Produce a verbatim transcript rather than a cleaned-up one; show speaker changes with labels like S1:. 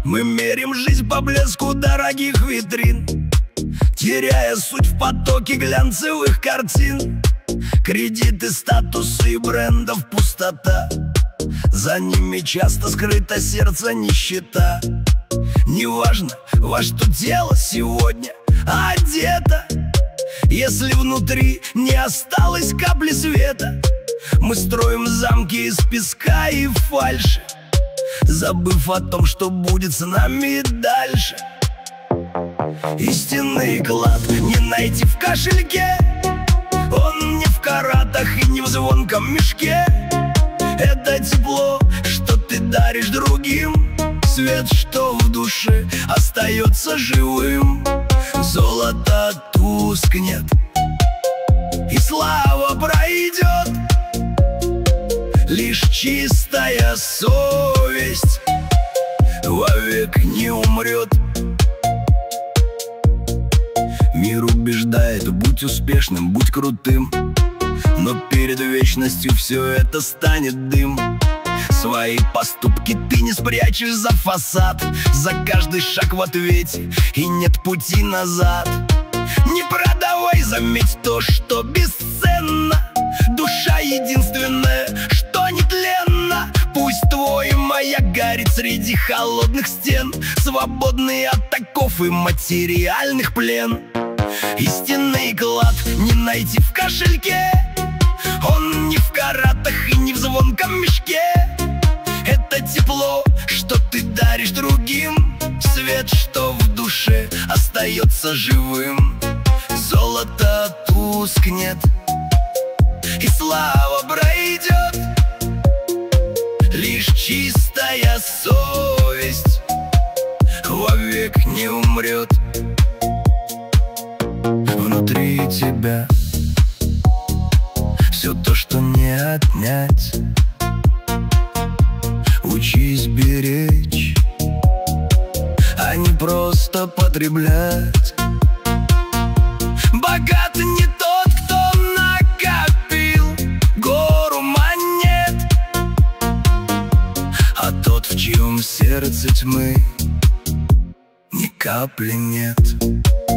S1: Мы мерим жизнь по блеску дорогих витрин, теряя суть в потоке глянцевых картин. Кредиты, статусы и брендов пустота, за ними часто скрыто сердце нищета. Неважно, во что тело сегодня одето, если внутри не осталось капли света. Мы строим замки из песка и фальши, забыв о том, что будет с нами дальше. Истинный клад не найти в кошельке, он не в каратах и не в звонком мешке. Это тепло, что ты даришь другим, свет, что в душе остается живым. Золото тускнет, и слава пройдет, лишь чистая совесть вовек не умрет. Мир убеждает: будь успешным, будь крутым, но перед вечностью все это станет дым. Свои поступки ты не спрячешь за фасад, за каждый шаг в ответе, и нет пути назад. Не продавай, заметь то, что бесценно, душа единственная, что нетленна. Пусть твой маяк горит среди холодных стен, свободный от оков и материальных плен. Истинный клад не найти в кошельке, он не в каратах и не в звонком мешке. Это тепло, что ты даришь другим, свет, что в душе остается живым. Золото тускнет, и слава пройдет, лишь чистая совесть вовек не умрет. Внутри тебя все то, что не отнять. Учись беречь, а не просто потреблять. Богат не тот, кто накопил гору монет, а тот, в чьем сердце тьмы ни капли нет.